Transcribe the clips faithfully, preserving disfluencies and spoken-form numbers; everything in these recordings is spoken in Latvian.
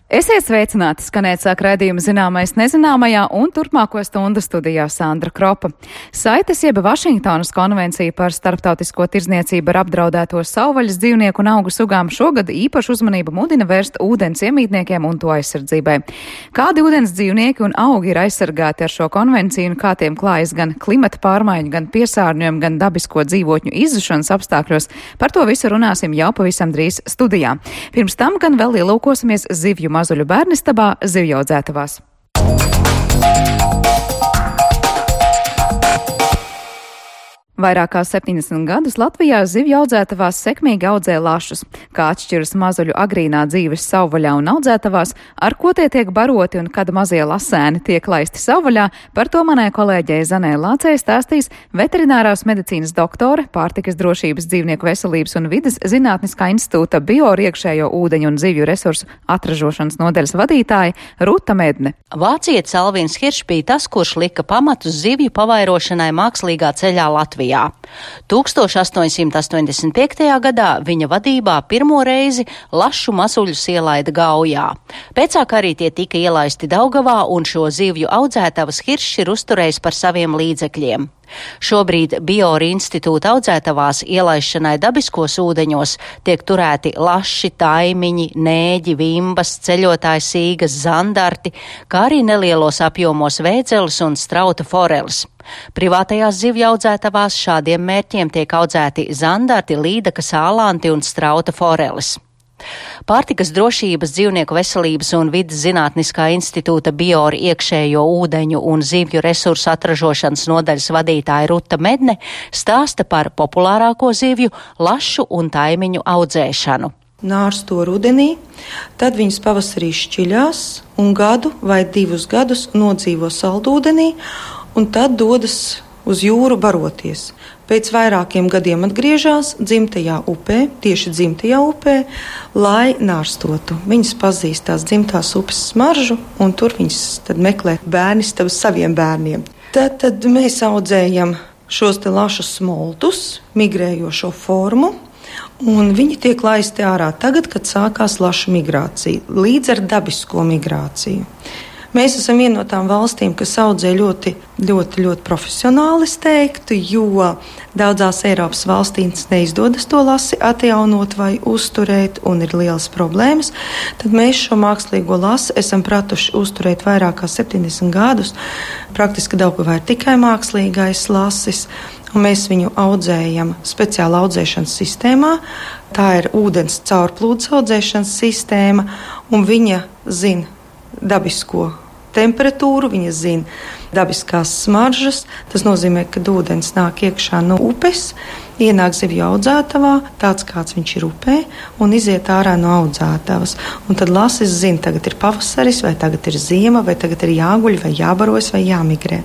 Esiet sveicināti, skanēt sāk raidījuma Zināmais nezināmajā un turpmāko stundu studijā Sandra Kropa. Saites jeb Vašingtonas konvencija par starptautisko tirdzniecību ar apdraudēto savvaļas dzīvnieku un augu sugām šogad īpašu uzmanību mudina vērst ūdens iemītniekiem un to aizsardzībai. Kādi ūdens dzīvnieki un augi ir aizsargāti ar šo konvenciju un kā tiem klājas gan klimata pārmaiņu, gan piesārņojumu, gan dabisko dzīvotņu izzušanas apstākļos, par to visu runāsim jau pavisam drīz studijā. Pirms tam gan vēl ielūkosimies zivju mazuļu bērnistabā zivjaudzētavās. Vairāk kā septiņdesmit gadus Latvijā zivjaudzētavās sekmīgi audzē lašus. Kā atšķiras mazuļu agrīnā dzīves savvaļā un audzētavās, ar ko tie tiek baroti un kad mazie lasēni tiek laisti savvaļā, par to manai kolēģei Zanē Lācei stāstīs veterinārās medicīnas doktore, pārtikas drošības, dzīvnieku veselības un vides zinātniskā institūta bioiekšējo ūdeņu un zivju resursu atražošanas nodaļas vadītāja Ruta Medne. Vācietis Alvins Hiršs bija tas, kurš lika pamatus zivju pavairošanai mākslīgā ceļā Latvijā. tūkstoš astoņsimt astoņdesmit piektajā gadā viņa vadībā pirmo reizi lašu mazuļus ielaida Gaujā. Pēcāk arī tie tika ielaisti Daugavā, un šo zivju audzētavas Hiršs ir uzturējis par saviem līdzekļiem. Šobrīd Biori institūta audzētavās ielaišanai dabiskos ūdeņos tiek turēti laši, taimiņi, nēģi, vimbas, ceļotāji sīgas, zandarti, kā arī nelielos apjomos vēdzeles un strauta foreles. Privātajās zivju audzētavās šādiem mērķiem tiek audzēti zandarti, līdaka, sālanti un strauta foreles. Pārtikas drošības, dzīvnieku veselības un vides zinātniskā institūta Biori iekšējo ūdeņu un zivju resursu atražošanas nodaļas vadītāja Ruta Medne stāsta par populārāko zivju lašu un taimiņu audzēšanu. Nārsto rudenī, tad viņas pavasarī šķiļās un gadu vai divus gadus nodzīvo saldūdenī un tad dodas uz jūru baroties. Pēc vairākiem gadiem atgriežas dzimtajā upē, tieši dzimtajā upē, lai nārstotu. Viņas pazīst tās dzimtās upes smaržu, un tur viņas tad meklē bērnistabu saviem bērniem. Tad, tad mēs audzējam šos te lašus smoltus, migrējošo formu, un viņi tiek laisti ārā tagad, kad sākās lašu migrācija, līdz ar dabisko migrāciju. Mēs esam viena no tām valstīm, kas audzē ļoti, ļoti, ļoti profesionāli, es teiktu, jo daudzās Eiropas valstīs neizdodas to lasi atjaunot vai uzturēt, un ir lielas problēmas. Tad mēs šo mākslīgo lasi esam pratuši uzturēt vairāk kā septiņdesmit gadus. Praktiski Daugavā ir tikai mākslīgais lasis, un mēs viņu audzējam speciāli audzēšanas sistēmā. Tā ir ūdens caurplūdes audzēšanas sistēma, un viņa zina dabisko temperatūru, viņa zina dabiskās smaržas. Tas nozīmē, ka ūdens nāk iekšā no upes, ienāk zivju audzētavā, tāds kāds viņš ir upē, un iziet ārā no audzētavas. Un tad lasis zina, tagad ir pavasaris, vai tagad ir ziema, vai tagad ir jāguļ, vai jābarojas, vai jāmigrē.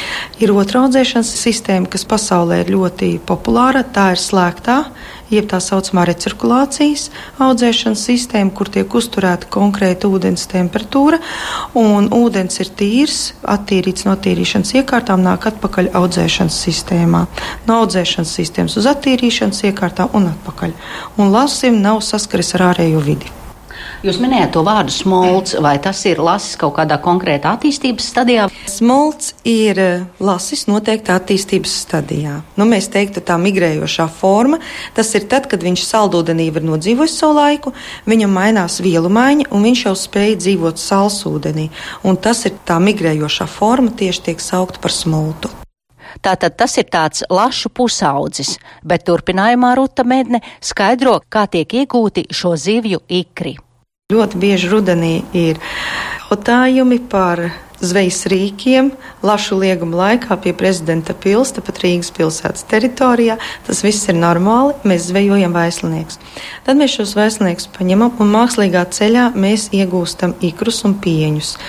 Ir otra audzēšanas sistēma, kas pasaulē ir ļoti populāra, tā ir slēgtā, jeb tā saucamā recirkulācijas audzēšanas sistēma, kur tiek uzturēta konkrēta ūdens temperatūra, un ūdens ir tīrs, attīrīts no attīrīšanas iekārtām, nāk atpakaļ audzēšanas sistēmā. No audzēšanas sistēmas uz attīrīšanas iekārtām un atpakaļ. Un lasim nav saskaris ar ārējo vidi. Jūs minējāt to vārdu smolts, vai tas ir lasis kaut kādā konkrētā attīstības stadijā? Smolts ir lasis noteikti attīstības stadijā. Nu, mēs teiktu tā migrējošā forma. Tas ir tad, kad viņš saldūdenī ir nodzīvojis savu laiku, viņam mainās vielu maiņa un viņš jau spēj dzīvot salsūdenī. Un tas ir tā migrējošā forma, tieši tiek saukta par smoltu. Tātad tas ir tāds lašu pusaudzis, bet turpinājumā Ruta Medne skaidro, kā tiek iegūti šo zivju ikri. Ļoti bieži rudenī ir jautājumi par zvejas rīkiem lašu lieguma laikā pie prezidenta pils, tepat Rīgas pilsētas teritorijā. Tas viss ir normāli, mēs zvejojam vaislinieks. Tad mēs šos vaislinieks paņemam un mākslīgā ceļā mēs iegūstam ikrus un pieņus.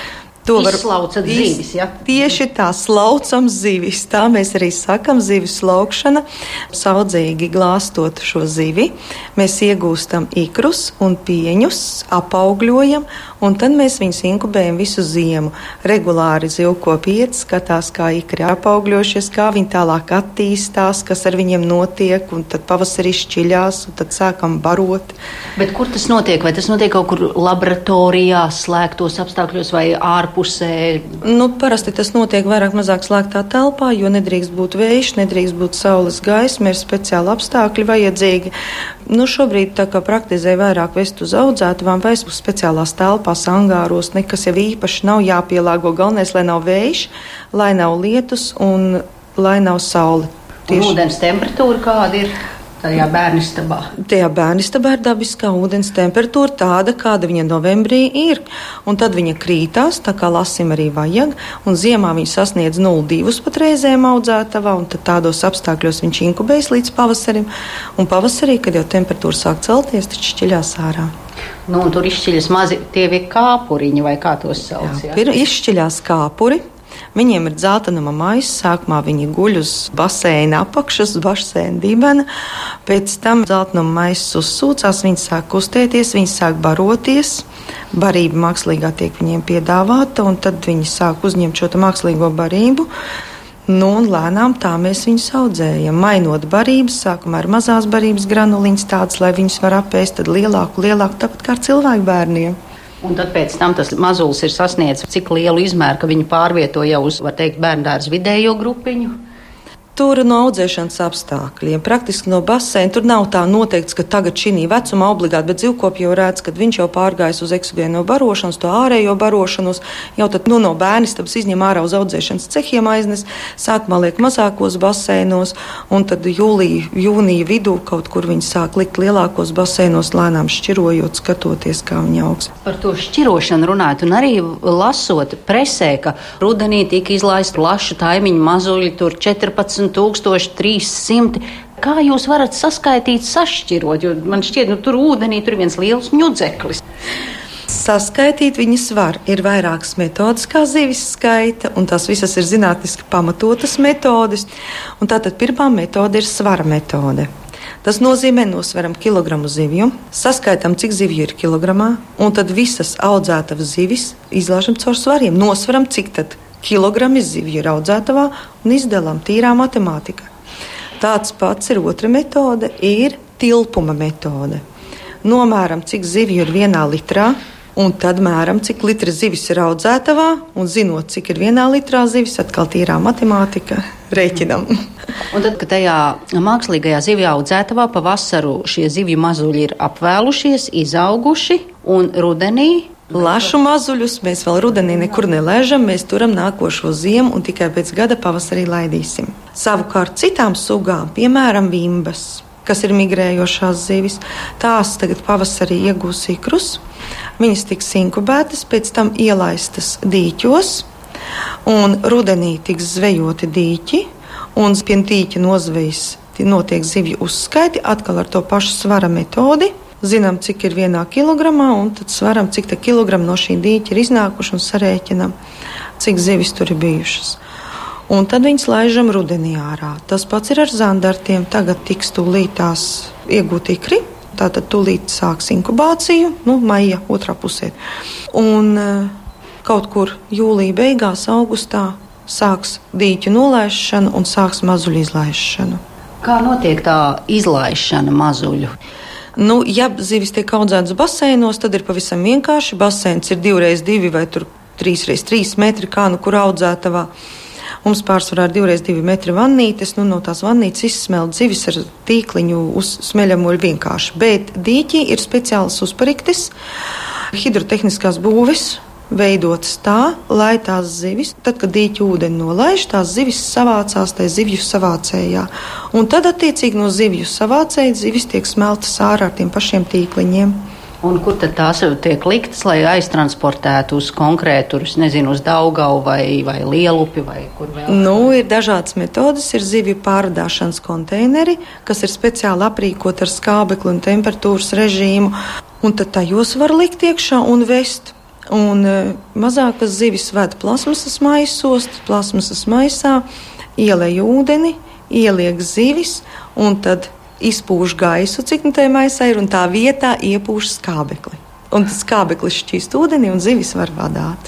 To var izslaucat zivis, ja? Tieši tā, slaucam zivis. Tā mēs arī sakam, zivis slaukšana. Saudzīgi glāstot šo zivi, mēs iegūstam ikrus un pieņus, apaugļojam, un tad mēs viņus inkubējam visu ziemu. Regulāri zivkopji skatās, kā ikri apaugļojušies, kā viņi tālāk attīstās, kas ar viņiem notiek, un tad pavasarī šķiļās, un tad sākam barot. Bet kur tas notiek? Vai tas notiek kaut kur laboratorijā, slēgtos apstākļos vai ārpusē? Nu, parasti tas notiek vairāk mazāk slēgtā telpā, jo nedrīkst būt vējš, nedrīkst būt saules gaisma, ir speciāli apstākļi vajadzīgi. Nu, šobrīd tā kā praktizē vairāk vest uz audzētavām vai uz speciālās telpās, angāros, nekas jau īpaši nav jāpielāgo. Galvenais, lai nav vējš, lai nav lietus un lai nav saule. Tieši. Un ūdens temperatūra kāda ir? Tajā bērnistabā. Tajā bērnistabā ir dabiskā ūdens temperatūra tāda, kāda viņa novembrī ir. Un tad viņa krītās, tā kā lasim arī vajag. Un ziemā viņa sasniedz nulle divus pat reizēm audzētavā. Un tad tādos apstākļos viņš inkubējas līdz pavasarim. Un pavasarī, kad jau temperatūra sāk celties, tad šķiļās ārā. Nu, un tur izšķiļas mazi tie kāpuriņi, vai kā tos sauc? Jā, ir izšķiļās kāpuri. Viņiem ir dzeltenuma maisa, sākumā viņi guļ uz baseina apakšas, baseina dibena, pēc tam dzeltenuma maisa uzsūcās, viņi sāk kustēties, viņi sāk baroties, barība mākslīgā tiek viņiem piedāvāta, un tad viņi sāk uzņemt šo mākslīgo barību. Nu, un lēnām tā mēs viņus audzējam, mainot barības, sākumā ir mazās barības granuliņas tādas, lai viņus var apēst, tad lielāku, lielāku, tāpat kā ar cilvēku bērniem. Un tad pēc tam tas mazulis ir sasniedzis cik lielu izmēru, ka viņu pārvieto jau uz, var teikt, bērndārza vidējo grupiņu? Tur no audzēšanas apstākļiem, praktiski no baseina. Tur nav tā noteikts, ka tagad šī vecuma obligāti, bet zivkopji jau redz, kad viņš jau pārgājis uz eksogēno barošanas, to ārējo barošanos, jau tad nu, no bērnistabas izņem ārā uz audzēšanas cehiem aiznes, sākumā liek mazākos baseinos, un tad jūlija, jūnija vidū kaut kur viņi sāk likt lielākos baseinos, lēnām šķirojot, skatoties, kā viņi augs. Par to šķirošanu runājot, un arī lasot presē, ka rudenī tika izlaista plašu taimiņu mazuļi, tur četrpadsmit tūkstoši trīs simti. Kā jūs varat saskaitīt, sašķirot? Jo man šķiet, nu tur ūdenī tur ir viens liels ņudzeklis. Saskaitīt viņas var. Ir vairākas metodas, kā zivis skaita, un tās visas ir zinātniski pamatotas metodes. Un tātad pirmā metode ir svara metode. Tas nozīmē, nosveram kilogramu zivju, saskaitām, cik zivju ir kilogramā, un tad visas audzētavas zivis izlāžam caur svariem, nosveram, cik tad kilogrami zivju ir audzētavā un izdalām tīrā matemātika. Tāds pats ir otra metode, ir tilpuma metode. Nomēram, cik zivju ir vienā litrā, un tad mēram, cik litri zivis ir audzētavā, un zinot, cik ir vienā litrā zivis, atkal tīrā matemātika, rēķinam. Un tad, kad tajā mākslīgajā zivju audzētavā pavasaru šie zivju mazuļi ir apvēlušies, izauguši, un rudenī lašu mazuļus mēs vēl rudenī nekur nelaižam, mēs turam nākošo ziemu un tikai pēc gada pavasarī laidīsim. Savukārt citām sugām, piemēram, vimbas, kas ir migrējošās zivis, tās tagad pavasarī iegūs ikrus, viņas tiks inkubētas, pēc tam ielaistas dīķos, un rudenī tiks zvejoti dīķi, un pie dīķa nozvejas notiek zivju uzskaiti, atkal ar to pašu svara metodi. Zinām, cik ir vienā kilogramā, un tad svaram, cik tā kilograma no šī dīķa ir iznākuši un sarēķinam, cik zivis tur ir bijušas. Un tad viņas laižam rudenī ārā. Tas pats ir ar zandartiem. Tagad tiks tūlītās iegūt ikri, tātad tūlīt sāks inkubāciju, nu, maija otrā pusē. Un kaut kur jūlija beigās, augustā sāks dīķu nolaišana un sāks mazuļu izlaišana. Kā notiek tā izlaišana mazuļu? Nu, ja zivis tiek audzētas baseinos, tad ir pavisam vienkārši. Baseins ir divreiz divi vai trīsreiz trīs metri, kā nu kur audzētavā. Mums pārsvarā ir divreiz divi metri vannītes. Nu, no tās vannītes izsmelt zivis ar tīkliņu uzsmeļamo ir vienkārši. Bet dīķī ir speciāls uzpariktis, hidrotehniskās būves, veidotas tā, lai tās zivis, tad, kad dīķa ūdeni nolaiž, tās zivis savācās tajā zivju savācējā. Un tad, attiecīgi, no zivju savācēja zivis tiek smeltas ārā ar tiem pašiem tīkliņiem. Un kur tad tās tiek liktas, lai aiztransportētu uz konkrētu, es nezinu, uz Daugavu vai, vai Lielupi vai kur vēl? Nu, ir dažādas metodas, ir zivju pārvadāšanas konteineri, kas ir speciāli aprīkot ar skābekli un temperatūras režīmu, un tad tajos var likt iekšā un vest. Un mazākas zivis ved plasmasas maisos, plasmasas maisā ielej ūdeni, ieliek zivis un tad izpūš gaisu, cik nu tajā maisā ir, un tā vietā iepūš skābekli. Un tas skābeklis šķīst ūdeni un zivis var vadāt.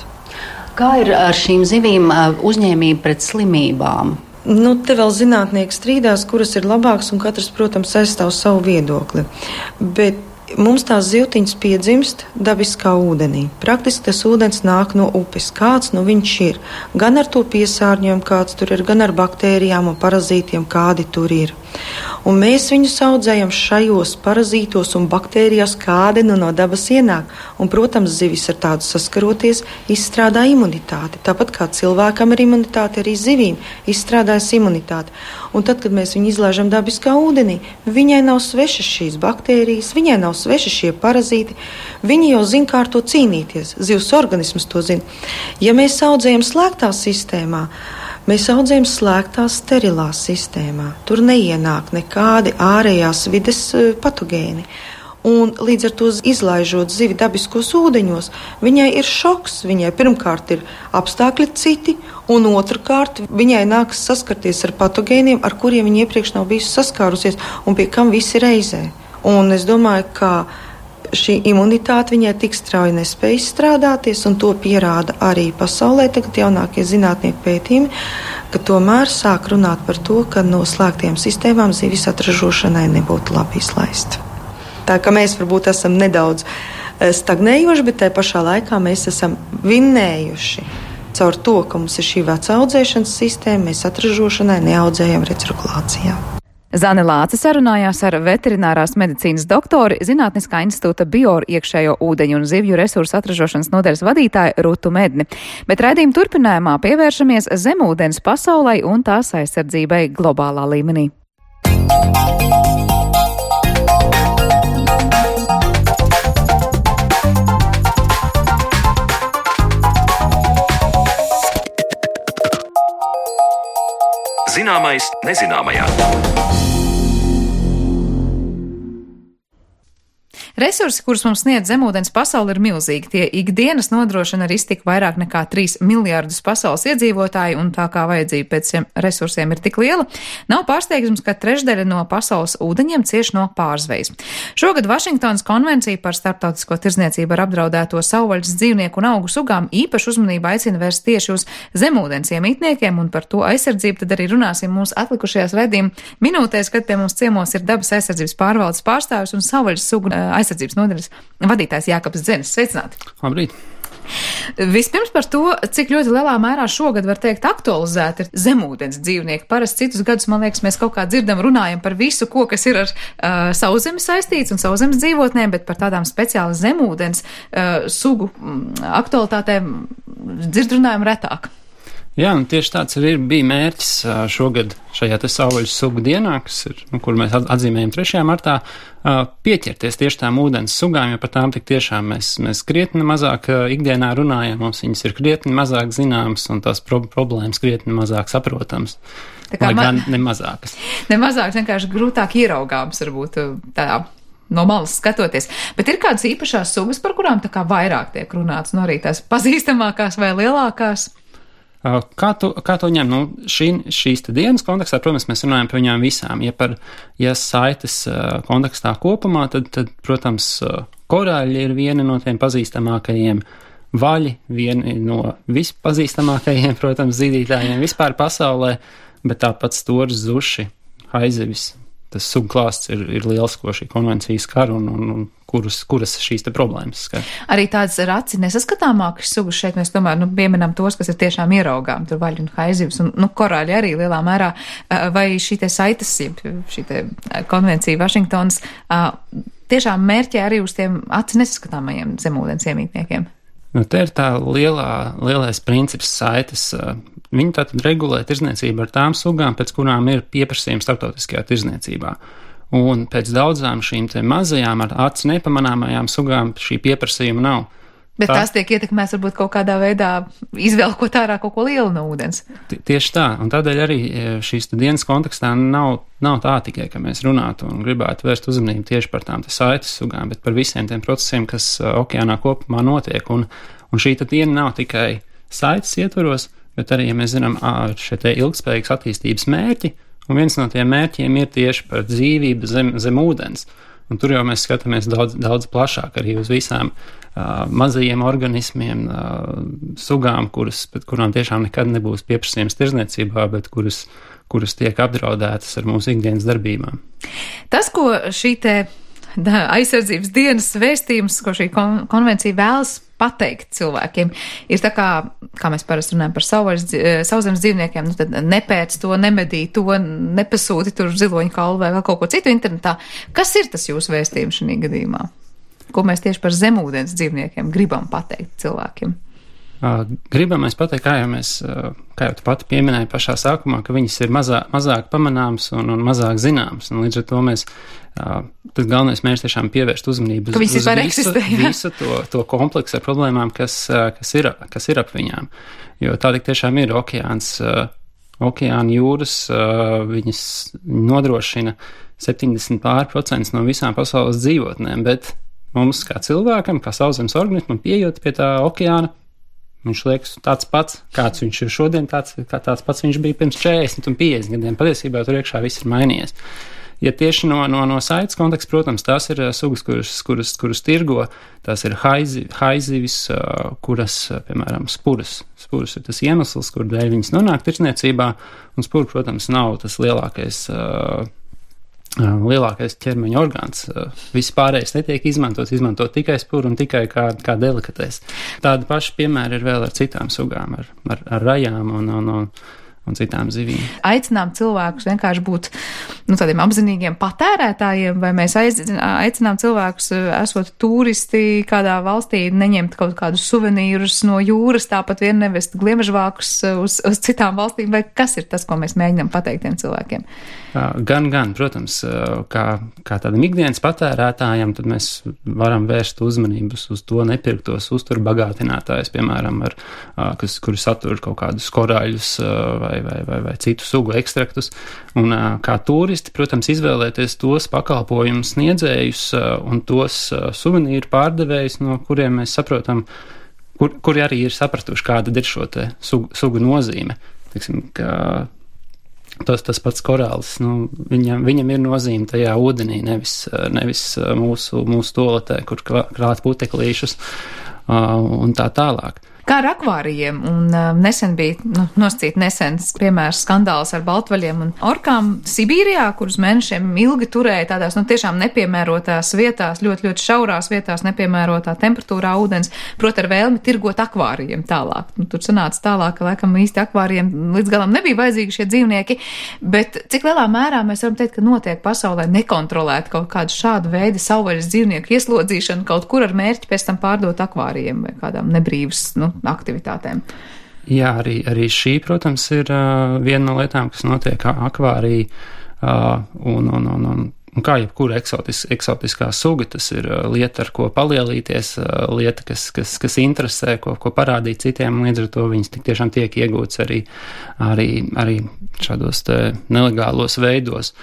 Kā ir ar šīm zivīm uzņēmība pret slimībām? Nu, te vēl zinātnieki strīdās, kuras ir labākas, un katrs, protams, aizstāv savu viedokli. Bet mums tās zivtiņas piedzimst dabiskā ūdenī. Praktiski tas ūdens nāk no upes. Kāds nu viņš ir? Gan ar to piesārņojumu, kāds tur ir, gan ar baktērijām un parazītiem, kādi tur ir. Un mēs viņus audzējam šajos parazītos un baktērijās, kādi nu no dabas ienāk. Un, protams, zivis ar tādu saskaroties izstrādā imunitāti. Tāpat kā cilvēkam ir imunitāte, arī zivīm izstrādājas imunitāte. Un tad, kad mēs viņu izlaižam dabiskā ūdenī, viņai nav svešas šīs baktērijas, viņai nav sveši šie parazīti. Viņi jau zina, kā ar to cīnīties. Zivs organisms to zina. Ja mēs audzējam slēgtā sistēmā, mēs audzējam slēgtā sterilā sistēmā. Tur neienāk nekādi ārējās vides patogēni. Un līdz ar to izlaižot zivi dabiskos ūdeņos, viņai ir šoks. Viņai pirmkārt ir apstākļi citi, un otrkārt viņai nākas saskarties ar patogēniem, ar kuriem viņa iepriekš nav bijusi saskārusies, un pie kam visi reizē. Un es domāju, ka šī imunitāte viņai tik strauji nespēja izstrādāties, un to pierāda arī pasaulē tagad jaunākie zinātnieku pētījumi, ka tomēr sāk runāt par to, ka no slēgtiem sistēmām zivis atražošanai nebūtu labi izlaist. Tā kā mēs varbūt esam nedaudz stagnējoši, bet tajā pašā laikā mēs esam vinnējuši. Caur to, ka mums ir šī vecā audzēšanas sistēma, mēs atražošanai neaudzējam recirkulācijā. Zane Lāce sarunājās ar veterinārās medicīnas doktori, Zinātniskā institūta Bioru iekšējo ūdeņu un zivju resursu atražošanas nodaļas vadītāju Rutu Medni. Bet raidījuma turpinājumā pievēršamies zemūdens pasaulei un tās aizsardzībai globālā līmenī. Zināmais nezināmajā. Resursi, kurus mums sniedz zemūdens pasaule, ir milzīgi. Tie ikdienas nodrošina arī iztiku vairāk nekā trīs miljārdus pasaules iedzīvotāju, un tā kā vajadzība pēc šiem resursiem ir tik liela, nav pārsteigums, ka trešdaļa no pasaules ūdeņiem cieš no pārzvejas. Šogad Vašingtonas konvencija par starptautisko tirdzniecību ar apdraudēto savvaļas dzīvnieku un augu sugām īpašu uzmanību aicina vērst tieši uz zemūdens iemītniekiem, un par to aizsardzību tad arī runāsim mūsu atlikušajās raidījuma minūtēs, kad pie mums ciemos ir dabas aizsardzības pārvaldes pārstāvis un savvaļas sugu aizsardzības nodaļas vadītājs Jākaps Dzenis. Sveicināti! Labrīt! Vispirms par to, cik ļoti lielā mērā šogad, var teikt, aktualizēti ir zemūdens dzīvnieki. Parasti citus gadus, man liekas, mēs kaut kā dzirdam, runājam par visu, ko, kas ir ar uh, sauszemes saistīts un sauszemes dzīvotnēm, bet par tādām speciāli zemūdens uh, sugu mm, aktualitātēm dzird runājam retāk. Jā, un tieši tāds arī bija mērķis šogad šajā te savvaļas sugu dienā, kas ir, nu, kur mēs atzīmējam trešajā martā, pieķerties tieši tām ūdens sugām, jo par tām tik tiešām mēs, mēs krietni mazāk ikdienā runājam, mums viņas ir krietni mazāk zināmas un tās pro problēmas krietni mazāk saprotams. Tā kā gan ne mazākas. Ne mazākas, vienkārši grūtāk ieraugāms varbūt tā. No malas skatoties. Bet ir kādas īpašās sugas, par kurām tā kā vairāk tiek runāts, nu arī tās pazīstamākās vai lielākās? Kā to, kā to ņem? Nu, šī, šīs te dienas kontekstā, protams, mēs runājam par viņām visām. Ja par ja saites kontekstā kopumā, tad, tad, protams, korāļi ir viena no tiem pazīstamākajiem, vaļi viena no vispazīstamākajiem, protams, zīdītājiem vispār pasaulē, bet tāpat stūris, zuši, haizivis. Tas subklāsts ir, ir liels, ko šī konvencija skar un, un, un kuras, kuras šīs te problēmas skar. Arī tādas ar aci nesaskatāmākas sugas šeit mēs tomēr nu, pieminam tos, kas ir tiešām ieraugām, tur vaļi un haizivs un nu, korāļi arī lielā mērā. Vai šī te saites, šī te konvencija Vašingtonas tiešām mērķē arī uz tiem aci nesaskatāmajiem zemūdens iemītniekiem? Nu, te ir tā lielā, lielais princips saites. Viņi tātad regulē tirdzniecību ar tām sugām, pēc kurām ir pieprasījums starptautiskajā tirdzniecībā. Un pēc daudzām šīm te mazajām ar aci nepamanāmajām sugām šī pieprasījuma nav. Bet tā, tās tiek ietekmēts varbūt kaut kādā veidā izvelkot ārā kaut ko lielu no ūdens. Tieši tā, un tādēļ arī šīs dienas kontekstā nav, nav tā tikai, ka mēs runātu un gribētu vērst uzmanību tieši par tām saites sugām, bet par visiem tiem procesiem, kas okeānā kopumā notiek. Un, un šī diena nav tikai saites ietvaros, bet arī, ja mēs zinām, šie te ilgspējīgas attīstības mērķi, un viens no tiem mērķiem ir tieši par dzīvību zem, zem ūdens. Un tur jau mēs skatāmies daudz, daudz plašāk arī uz visām uh, mazajiem organismiem, uh, sugām, kuras, pēc kurām tiešām nekad nebūs pieprasījums tirzniecībā, bet kuras, kuras tiek apdraudētas ar mūsu ikdienas darbībām. Tas, ko šī te da, aizsardzības dienas vēstījums, ko šī kon- konvencija vēlas pateikt cilvēkiem, ir tā kā, kā mēs parasti runājam par sauszemes dzīvniekiem, nu tad nepēc to, nemedī to, nepasūti tur ziloņu kaulu vai vēl kaut ko citu internetā. Kas ir tas jūsu vēstījums šajā gadījumā? Ko mēs tieši par zemūdens dzīvniekiem gribam pateikt cilvēkiem? Gribam mēs pateikt, kā jau mēs, kā jau tu pati pieminēji pašā sākumā, ka viņas ir mazā, mazāk pamanāmas un, un mazāk zināmas, un līdz ar to mēs, tad galvenais mērķis tiešām pievērst uzmanību uz, uz visu, visu to, to kompleksu ar problēmām, kas, kas, ir, kas ir ap viņām. Jo tā tiešām ir okeāns, okeāna jūras, viņas nodrošina septiņdesmit pār procents no visām pasaules dzīvotnēm, bet mums kā cilvēkam, kā sauszemes organismam, pieejot pie tā okeāna, viņš liekas tāds pats, kāds viņš ir šodien, tāds, kā tāds pats viņš bija pirms četrdesmit un piecdesmit gadiem. Patiesībā tur iekšā viss ir mainījies. Ja tieši no, no, no saites konteksta, protams, tās ir sugas, kuras, kuras, kuras tirgo, tās ir haizi, haizivis, kuras, piemēram, spuras. Spuras ir tas iemesls, kur dēļ viņas nonāk tirdzniecībā, un spura, protams, nav tas lielākais uh, lielākais ķermeņa orgāns. Viss pārējais netiek izmantots, izmantot tikai spuru un tikai kā, kā delikatēs. Tāda paša piemēra ir vēl ar citām sugām, ar, ar, ar rajām un, un, un, un citām zivīm. Aicinām cilvēkus vienkārši būt nu, tādiem apzinīgiem patērētājiem, vai mēs aicinām cilvēkus, esot turisti kādā valstī, neņemt kaut kādus suvenīrus no jūras, tāpat vien nevest gliemežvākus uz, uz citām valstīm, vai kas ir tas, ko mēs mēģinām pateikt tiem cilvēkiem? Gan, gan, protams, kā, kā tādam ikdienas patērētājam, tad mēs varam vērst uzmanības uz to nepirktos uzturbagātinātājus, piemēram, ar, kas, kuri satur kaut kādus korāļus vai, vai, vai, vai citu sugu ekstraktus. Un kā turisti, protams, izvēlēties tos pakalpojumus sniedzējus un tos suvenīru pārdevējus, no kuriem mēs saprotam, kur, kuri arī ir sapratuši, kāda ir šo te sugu, sugu nozīme. Teiksim, ka Tas, tas pats korāls, nu, viņam, viņam ir nozīme tajā ūdenī, nevis, nevis mūsu, mūsu toaletē, kur krāt puteklīšus uh, un tā tālāk. Kā ar akvārijiem, un uh, nesen bija nu, nosacīt nesens piemērs skandāls ar baltvaļiem un orkām Sibīrijā, kurus mēnešiem ilgi turēja tādās nu, tiešām nepiemērotās vietās, ļoti, ļoti šaurās vietās, nepiemērotā temperatūrā ūdens, proti ar vēlmi tirgot akvārijiem tālāk. Nu, tur sanāca tālāk, ka laikam īsti akvārijiem līdz galam nebija vajadzīgi šie dzīvnieki, bet cik lielā mērā mēs varam teikt, ka notiek pasaulē nekontrolēt kaut kādu šādu veidu savvaļas dzīvnieku ieslodzīšanu kaut kur ar mērķi pēc tam pārdot akvārijiem vai kādām nebrīvas, nu, aktivitātēm. Jā, arī, arī šī, protams, ir uh, viena no lietām, kas notiek akvārija, uh, un, un, un, un, un kā jebkura eksotis, eksotiskā suga, tas ir uh, lieta, ar ko palielīties, uh, lieta, kas, kas, kas interesē, ko, ko parādīt citiem, un līdz ar to viņas tik tiešām tiek iegūts arī, arī, arī šādos te nelegālos veidos.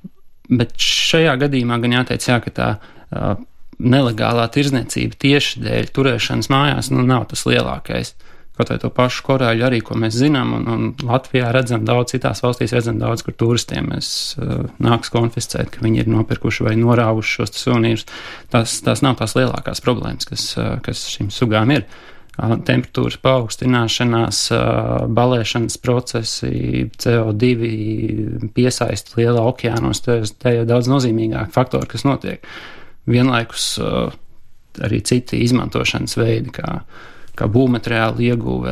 Bet šajā gadījumā gan jāteic, jā, ka tā uh, nelegālā tirzniecība tieši dēļ turēšanas mājās nu, nav tas lielākais. Kaut vai to pašu korāļu arī, ko mēs zinām, un, un Latvijā redzam daudz, citās valstīs redzam daudz, kur turistiem mēs uh, nāks konfiscēt, ka viņi ir nopirkuši vai norāvuši šos suvenīrus. Tās, tās nav tās lielākās problēmas, kas, uh, kas šīm sugām ir. Uh, temperatūras paaugstināšanās, uh, balēšanas procesi, C O divi piesaisti lielā okeānos, te, te ir daudz nozīmīgāk faktori, kas notiek. Vienlaikus uh, arī citi izmantošanas veidi, kā, kā būvmateriālu ieguve,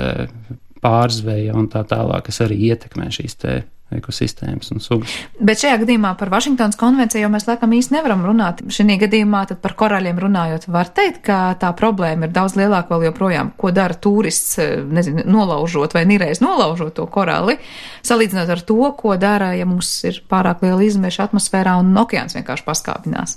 pārzveja un tā tālāk, kas arī ietekmē šīs te ekosistēmas un sugas. Bet šajā gadījumā par Vašingtonas konvenciju jau mēs laikam īsti nevaram runāt. Šajā gadījumā tad par korāļiem runājot, var teikt, ka tā problēma ir daudz lielāka vēl joprojām. Ko dara turists, nezinu, nolaužot vai nīreiz nolaužot to korāli, salīdzinot ar to, ko dara, ja mums ir pārāk liela izmeša atmosfērā un okeāns vienkārši paskāpinās.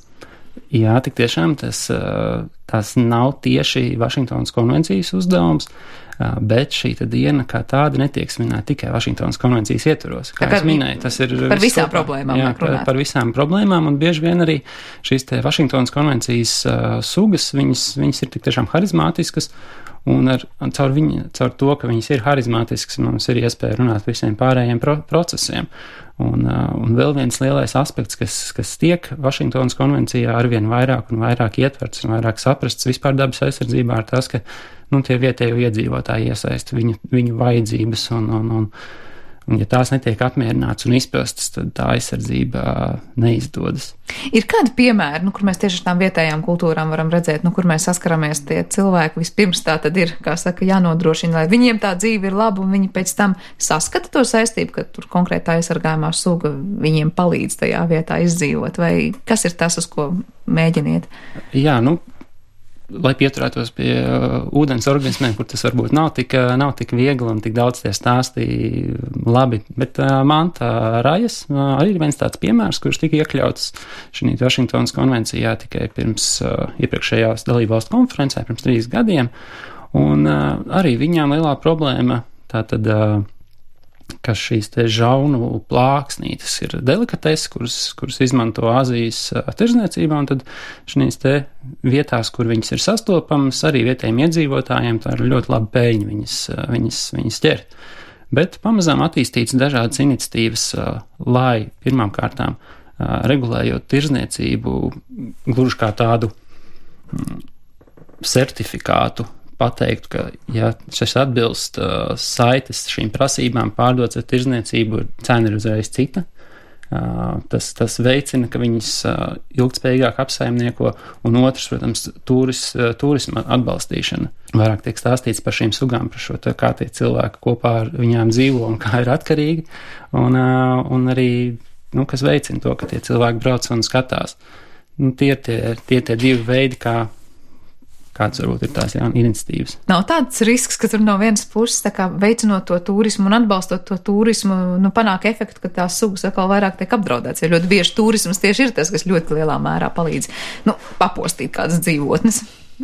Jā, tik tiešām tas, tas nav tieši Vašingtonas konvencijas uzdevums, bet šī diena kā tāda netiek svinēta tikai Vašingtonas konvencijas ietvaros. Kā es minēju, tas ir par visām kopā, problēmām. Jā, par, par visām problēmām, un bieži vien arī šīs te Vašingtonas konvencijas uh, sugas, viņas, viņas ir tik tiešām harizmātiskas, un ar, caur, viņa, caur to, ka viņas ir harizmātiskas, mums ir iespēja runāt par visiem pārējiem pro, procesiem. Un, uh, un vēl viens lielais aspekts, kas, kas tiek Vašingtonas konvencijā arvien vairāk un vairāk ietverts un vairāk saprasts vispār dabas aizsardzībā, ir tas, ka nu, tie vietējo iedzīvotāji iesaista viņu, viņu vajadzības, un, un, un, un ja tās netiek apmierināts un izpilstas, tad tā aizsardzība neizdodas. Ir kādi piemēri, nu, kur mēs tieši ar tām vietējām kultūrām varam redzēt, nu, kur mēs saskaramies tie cilvēki vispirms tā tad ir, kā saka, jānodrošina, lai viņiem tā dzīve ir laba, un viņi pēc tam saskata to saistību, ka tur konkrētā aizsargājumā suga viņiem palīdz tajā vietā izdzīvot, vai kas ir tas, uz ko mēģiniet? Jā, nu, lai pieturētos pie uh, ūdens organismiem, kur tas varbūt nav tik, uh, nav tik viegli un tik daudz tie stāstī labi, bet uh, Manta Rajas uh, arī ir viens tāds piemērs, kurš tika iekļauts šī Vašingtonas konvencijā tikai pirms uh, iepriekšējās dalībvalstu konferencē, pirms trīs gadiem, un uh, arī viņām lielā problēma tātad uh, ka šīs te žaunu plāksnītes ir delikatesi, kuras, kuras izmanto Āzijas tirzniecībā, un tad šīs te vietās, kur viņas ir sastopamas, arī vietējiem iedzīvotājiem tā ir ļoti laba peļņa viņas, viņas, viņas ķert. Bet pamazām attīstīts dažādas iniciatīvas, lai pirmām kārtām regulējot tirzniecību gluži kā tādu certifikātu, pateikt, ka, ja šis atbilst uh, saites šīm prasībām pārdots ar tirzniecību, cena ir uzreiz cita. Uh, tas, tas veicina, ka viņas uh, ilgtspējīgāk apsaimnieko, un otrs, protams, turis, uh, turisma atbalstīšana. Vairāk tiek stāstīts par šīm sugām, par šo, tā, kā tie cilvēki kopā ar viņām dzīvo un kā ir atkarīgi, un, uh, un arī, nu, kas veicina to, ka tie cilvēki brauc un skatās. Nu, tie ir tie, tie, tie divi veidi, kā kāds varbūt ir tās jaunas iniciatīvas. Nav tāds risks, ka tur no vienas puses, tā kā veicinot to turismu un atbalstot to turismu, nu, panāk efektu, ka tās sugas atkal vairāk tiek apdraudēts, jo ļoti bieži turisms tieši ir tas, kas ļoti lielā mērā palīdz, nu, papostīt kādas dzīvotnes.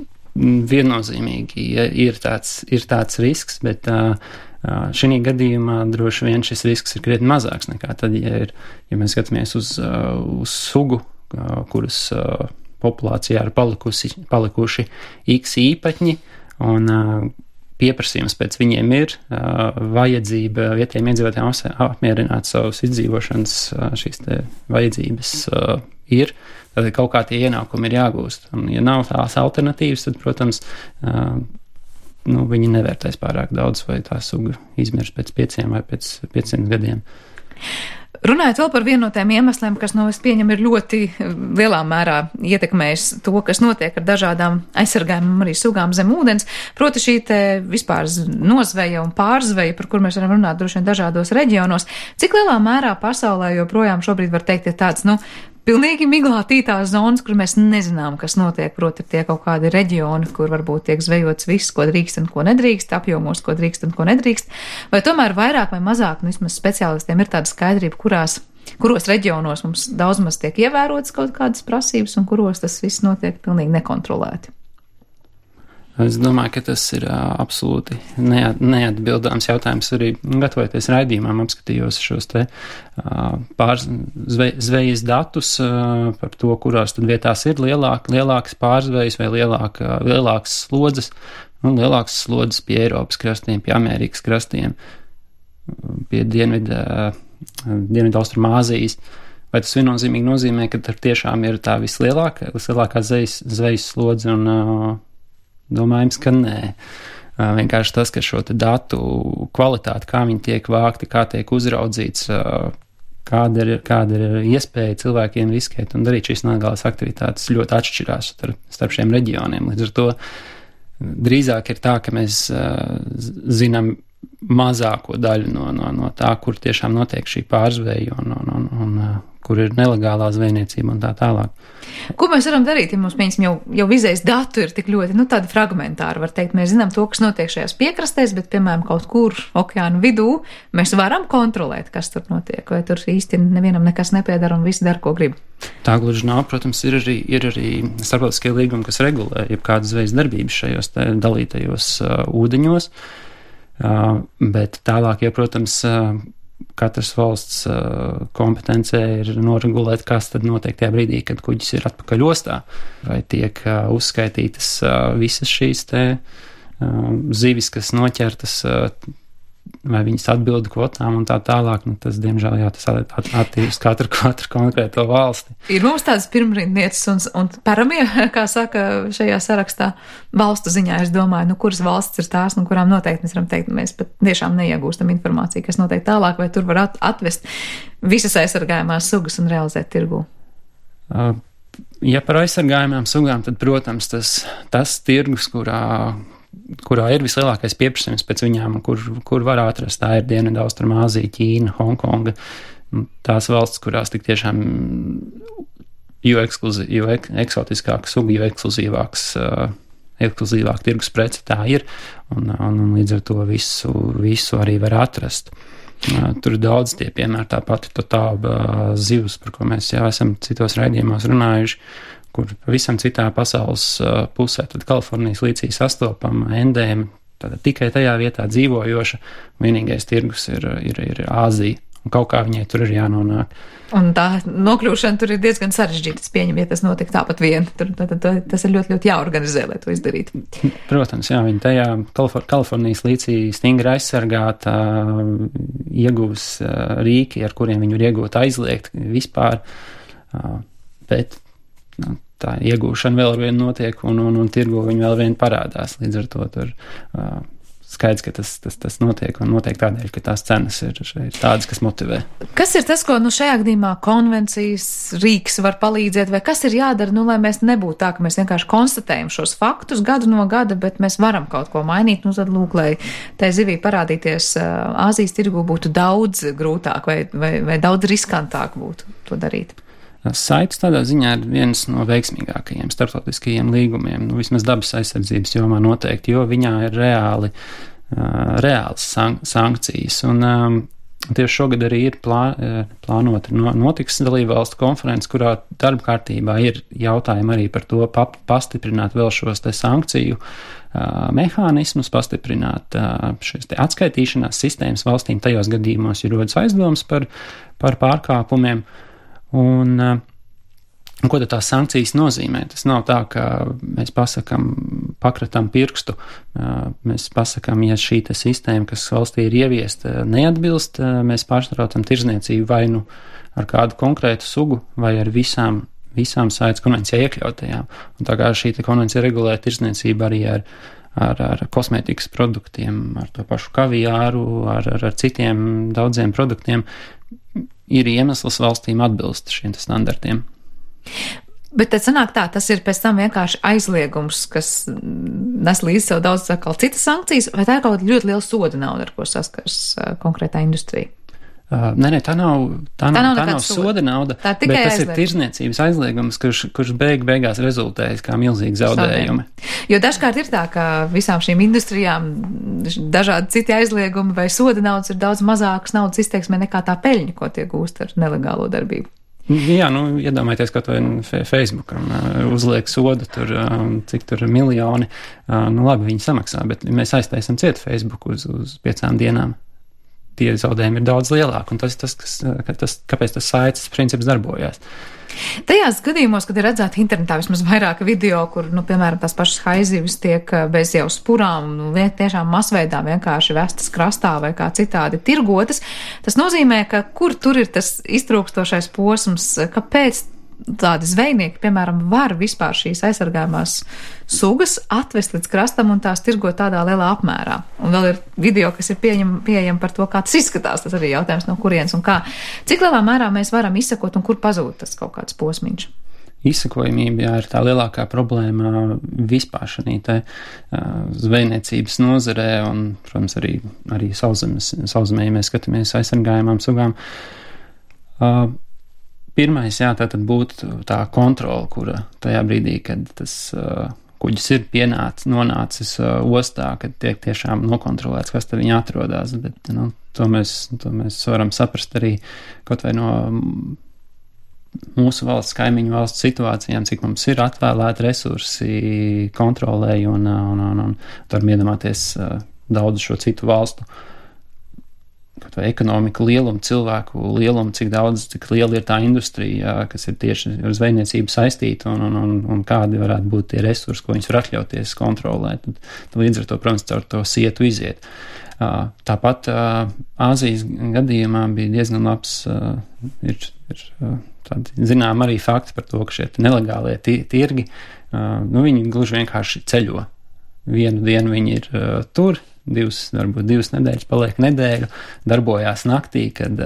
Viennozīmīgi ir tāds, ir tāds risks, bet uh, šī gadījumā droši vien šis risks ir krietni mazāks nekā tad, ja, ir, ja mēs skatāmies uz, uh, uz sugu, uh, kuras uh, populācijā ir palikusi, palikuši X īpaņi, un uh, pieprasījums pēc viņiem ir, uh, vajadzība vietējiem iedzīvotājiem apmierināt savus izdzīvošanas uh, šīs te vajadzības uh, ir, tad kaut kā tie ienākumi ir jāgūst. Un, ja nav tās alternatīvas, tad, protams, uh, nu, viņi nevērtēs pārāk daudz, vai tā suga izmirs pēc pieciem vai pēc pieciem gadiem. Runājot vēl par vienu no tiem iemesliem, kas, no es pieņemu, ir ļoti lielā mērā ietekmējis to, kas notiek ar dažādām aizsargājumam arī sugām zem ūdens, proti šī te vispār nozveja un pārzveja, par kur mēs varam runāt droši vien dažādos reģionos. Cik lielā mērā pasaulē joprojām šobrīd var teikt ir tāds, nu, pilnīgi miglātītās zonas, kur mēs nezinām, kas notiek, proti tie kaut kādi reģioni, kur varbūt tiek zvejots viss, ko drīkst un ko nedrīkst, apjomos, ko drīkst un ko nedrīkst, vai tomēr vairāk vai mazāk, nu, vismaz speciālistiem ir tāda skaidrība, kurās, kuros reģionos mums daudz maz tiek ievērotas kaut kādas prasības un kuros tas viss notiek pilnīgi nekontrolēti. Es domāju, ka tas ir uh, absolūti neat, neatbildāms jautājums. Arī gatavojoties raidījumam, apskatījos šos te uh, pārz, zve, zvejas datus uh, par to, kurās tad vietās ir lielāk, lielākas pārzvejas vai lielāka, lielākas slodzes, un lielākas slodzes pie Eiropas krastiem, pie Amerikas krastiem, pie Dienvidu, uh, Dienvidu Austrumāzijas. Vai tas viennozīmīgi nozīmē, ka tur tiešām ir tā vislielākā, vislielākā zvejas, zvejas slodze un uh, domājams, ka nē. Vienkārši tas, ka šo datu kvalitāti, kā viņi tiek vākti, kā tiek uzraudzīts, kāda ir, kāda ir iespēja cilvēkiem riskēt un darīt šīs nelegālās aktivitātes, ļoti atšķirās starp, starp šiem reģioniem. Līdz ar to drīzāk ir tā, ka mēs zinām mazāko daļu no, no, no tā, kur tiešām notiek šī pārzveja un, un, un, un kur ir nelegālā zvejniecība un tā tālāk. Ko mēs varam darīt, ja mums, piemēram, jau, jau izējas datu ir tik ļoti, nu, tādi fragmentāri, var teikt, mēs zinām to, kas notiek šajās piekrastēs, bet, piemēram, kaut kur okeānu vidū mēs varam kontrolēt, kas tur notiek, vai tur īsti nevienam nekas nepiedara un visi dara, ko grib. Tā gluži nav, protams, ir arī, ir arī starptautiskie līgumi, kas regulē jebkādas zvejas darbības šajos dalītajos uh, ūdeņos, uh, bet tālāk, ja, protams, uh, katras valsts uh, kompetencē ir noregulēt, kas tad notiek tajā brīdī, kad kuģis ir atpakaļ ostā, vai tiek uh, uzskaitītas uh, visas šīs te uh, zivis, kas noķertas, uh, vai viņas atbilda kvotām un tā tālāk, nu tas, diemžēl, jā, tas at, attīrst katru, katru konkrēto valsti. Ir mums tādas pirmrindnieces un, un paramie, kā saka šajā sarakstā, valstu ziņā, es domāju, nu kuras valsts ir tās, nu kurām noteikti mēs varam teikt, mēs pat tiešām neiegūstam informāciju, kas notiek tālāk, vai tur var at, atvest visas aizsargājumās sugas un realizēt tirgū. Uh, ja par aizsargājumām sugām, tad, protams, tas, tas tirgus, kurā kurā ir vislielākais pieprasījums pēc viņām, kur, kur var atrast, tā ir Dienvidu Austrumāzija, Ķīna, Hongkonga, tās valsts, kurās tik tiešām jo, ekskluzi, jo ek, eksotiskāka suga, jo ekskluzīvāks, uh, ekskluzīvāk tirgus prece tā ir, un, un, un līdz ar to visu, visu arī var atrast. Uh, tur ir daudz tie piemēri, tā pati totāba zivs, par ko mēs jau esam citos raidījumos runājuši, kur pavisam citā pasaules uh, pusē, tad Kalifornijas līcī sastopama endēma, tad tikai tajā vietā dzīvojoša, vienīgais tirgus ir, ir, ir Āzija, un kaut kā viņai tur ir jānonāk. Un tā nokļūšana tur ir diezgan sarežģīta, es pieņemu, ja tas notiek tāpat vien, tur, tad, tad, tas ir ļoti, ļoti jāorganizē, lai to izdarītu. Protams, jā, viņi tajā Kalifor- Kalifornijas līcī stingri aizsargāta, uh, ieguvas uh, rīki, ar kuriem viņu ir iegūt aizliegt vispār, uh, bet nu, tā iegūšana vēl ar vienu notiek un, un, un tirgu viņi vēl vien parādās. Līdz ar to tur uh, skaidrs, ka tas, tas, tas notiek un notiek tādēļ, ka tās cenas ir, ir tādas, kas motivē. Kas ir tas, ko nu šajā gadījumā konvencijas rīks var palīdzēt, vai kas ir jādara, nu, lai mēs nebūtu tā, ka mēs vienkārši konstatējam šos faktus gadu no gada, bet mēs varam kaut ko mainīt, nu tad lūk, lai tai zivī parādīties uh, Āzijas tirgu būtu daudz grūtāk vai, vai, vai daudz riskantāk būtu to darīt. Saites tādā ziņā ir viens no veiksmīgākajiem starptautiskajiem līgumiem, nu, vismaz dabas aizsardzības jomā noteikti, jo viņā ir reāli, uh, reāls sank- sankcijas. Un um, tieši šogad arī ir plā, plānota no, notiks dalībvalstu konferences, kurā darba kārtībā ir jautājumi arī par to pap, pastiprināt vēl šos te sankciju uh, mehānismus, pastiprināt uh, šīs te atskaitīšanās sistēmas valstīm tajos gadījumos, ja rodas aizdomas par, par pārkāpumiem. Un, un ko tad tās sankcijas nozīmē? Tas nav tā, ka mēs pasakam, pakratam pirkstu, mēs pasakam, ja šī te sistēma, kas valstī ir ieviesta, neatbilst, mēs pārstraucam tirzniecību vai nu ar kādu konkrētu sugu vai ar visām, visām saites konvencijā iekļautajām. Un tā kā šī te konvencija regulē tirzniecību arī ar, ar, ar kosmētikas produktiem, ar to pašu kaviāru, ar, ar, ar citiem daudziem produktiem, ir iemesls valstīm atbilst šiem standartiem. Bet tad sanāk tā, tas ir pēc tam vienkārši aizliegums, kas nes līdz sev daudz atkal citas sankcijas, vai tā ir kaut ļoti liela soda nauda, ar ko saskars uh, konkrētā industrija? Uh, nē, nē, tā nav, tā nav, tā nav, tā nav soda, soda nauda, tā bet tas aizliegums. Ir tirzniecības aizliegums, kurš, kurš beig beigās rezultējas kā milzīgi zaudējumi. Jo dažkārt ir tā, ka visām šīm industrijām dažādi citi aizliegumi vai soda naudas ir daudz mazākas naudas izteiksmē nekā tā peļņa, ko tie gūst ar nelegālo darbību. Jā, nu, iedomājieties, ka to Facebookam uzliek sodu, tur, cik tur miljoni, nu labi, viņi samaksā, bet mēs aiztaisam ciet Facebook uz, uz piecām dienām. Tie zaudējumi ir daudz lielāki, un tas ir tas, kas, tas, kāpēc tas saites princips darbojās. Tajās gadījumos, kad ir redzēti internetā vismaz vairāk video, kur, nu, piemēram, tās pašas haizivis tiek bez jau spurām, nu, tiešām masveidā vienkārši vestas krastā vai kā citādi tirgotas, tas nozīmē, ka kur tur ir tas iztrūkstošais posms, kāpēc tādi zvejnieki, piemēram, var vispār šīs aizsargājumās sugas atvest līdz krastam un tās tirgot tādā lielā apmērā. Un vēl ir video, kas ir pieejami pieejam par to, kā tas izskatās, tas arī jautājums no kurienes un kā. Cik lielā mērā mēs varam izsekot un kur pazūd tas kaut kāds posmiņš? Izsekojamība, jā, ir tā lielākā problēma vispār šī te uh, zvejniecības nozarē un, protams, arī, arī sauszemes, sauszemē, ja mēs skatāmies aizsargājumām sugām. Uh, pirmais, jā, tā tad būtu tā kontrola, kura tajā brīdī, kad tas uh, kuģis ir pienācis, nonācis uh, ostā, kad tiek tiešām nokontrolēts, kas te viņa atrodas, bet, nu, to mēs, to mēs varam saprast arī kaut vai no mūsu valsts, kaimiņu valsts situācijām, cik mums ir atvēlēti resursi kontrolēji un, un, un, un varam iedomāties uh, daudz šo citu valstu, kaut vai ekonomiku lielumu, cilvēku lielumu, cik daudz, cik liela ir tā industrija, kas ir tieši ar zvejniecību saistīta un, un, un, un kādi varētu būt tie resursi, ko viņas var atļauties kontrolēt. Tad, tad līdz ar to, protams, caur to sietu iziet. Uh, tāpat uh, Āzijas gadījumā bija diezgan labs, uh, ir, ir uh, tādi zinām arī fakti par to, ka šie nelegālie tirgi, uh, nu viņi gluži vienkārši ceļo. Vienu dienu viņi ir uh, tur, divas, varbūt divas nedēļas, paliek nedēļu, darbojās naktī, kad,